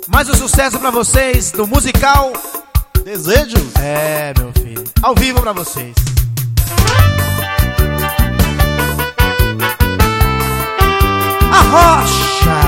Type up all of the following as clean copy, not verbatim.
Mais um sucesso pra vocês do musical Desejos. É, meu filho, ao vivo pra vocês. A Rocha.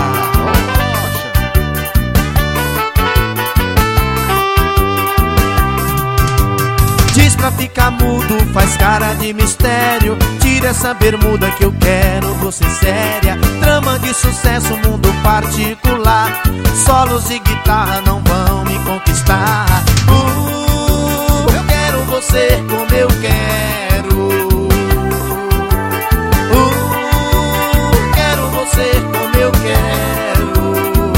Diz pra ficar mudo, faz cara de mistério. Tira essa bermuda que eu quero você séria. Trama de sucesso, mundo particular. Solos e guitarra não vão me conquistar. Eu quero você como eu quero. Quero você como eu quero.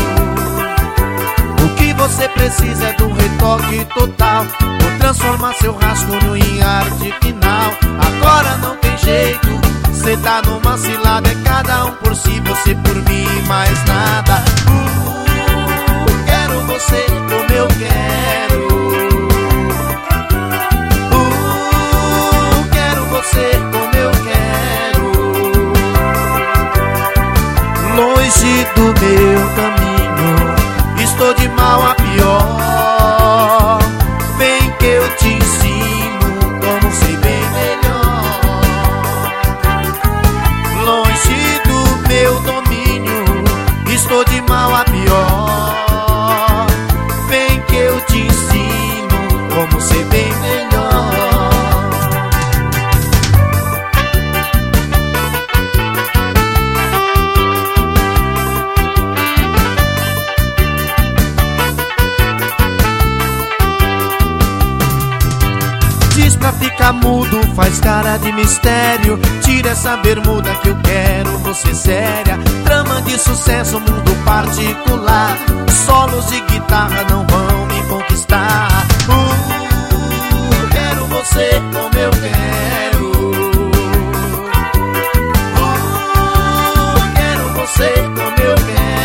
O que você precisa é de um retoque total. Vou transformar seu rascunho em arte final. Agora não tem jeito, cê tá numa cilada. É cada um por si, você por mim e mais nada. Quero você como eu quero. Quero você como eu quero. Longe do meu caminho, estou de mal a pior. Vem que eu te ensino como ser bem melhor. Longe do meu domínio, estou de mal a pior. Vem que eu te ensino como ser bem melhor. Diz pra ficar mudo, faz cara de mistério. Tira essa bermuda que eu quero você séria. Trama de sucesso, mundo particular. Solos e guitarra não vão me conquistar. Quero você como eu quero. Quero você como eu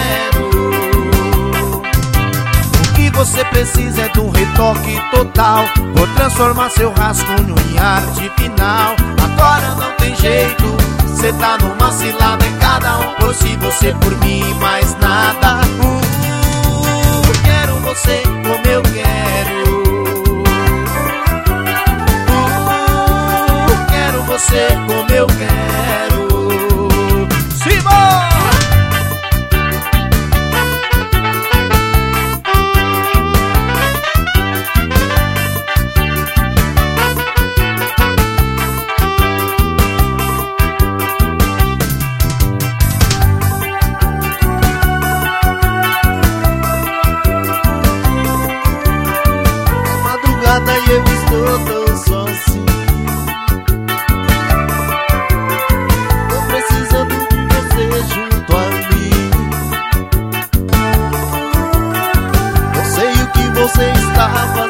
quero. O que você precisa é de um retoque total. Vou transformar seu rascunho em arte final. Agora não tem jeito, cê tá numa cilada. É cada um por si, você por mim e mais nada. Quero você como eu quero. Quero você como eu quero. Simbora! E eu estou tão sozinho. Tô precisando de você junto a mim. Não sei o que você está fazendo.